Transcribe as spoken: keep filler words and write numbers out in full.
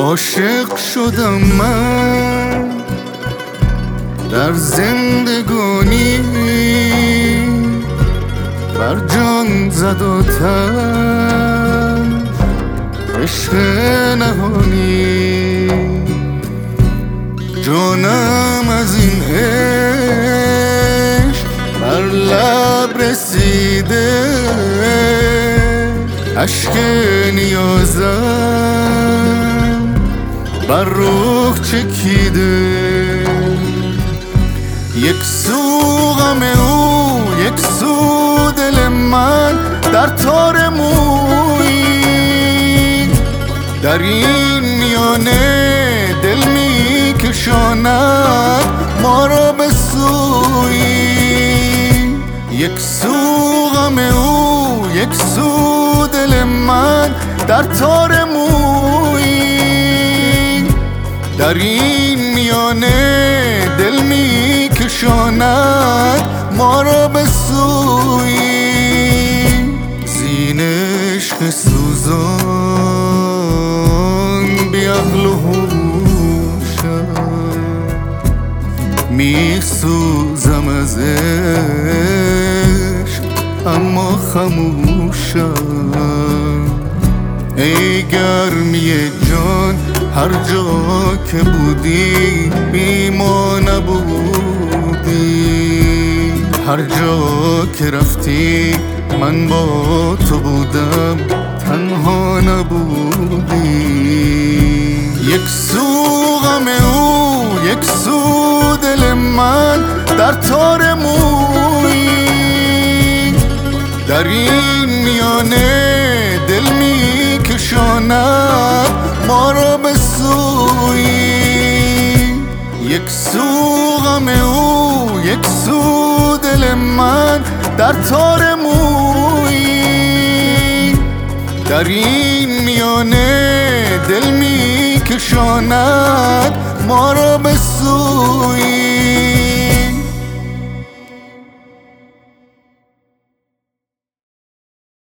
عاشق شدم من در زندگانی، بر جان زد آتش عشق نهانی. جانم از این عشق بر لب رسیده، اشک نیازم بر رخ چکیده. یک سو غم او، یک سو دل من در تار مویی، در این میانه دل می کشاند ما را به سویی. یک سو غم او، یک سو دل من در تار مویی، در این میانه دل می کشاند ما را به سویی. زین عشق سوزان بی عقل و هوشم، می سوزم از عشق اما خموشم. ای گرمی جان هر جا که بودی بی ما نبودی، هر جا که رفتی من با تو بودم تنها نبودی. یک سو غم او، یک سو دل من در تار مویی، در این میانه دل می کشاند ما را به سویی. یک سو غم او، یک سو دل من در تار مویی، در این میانه دل می کشاند ما را به سویی.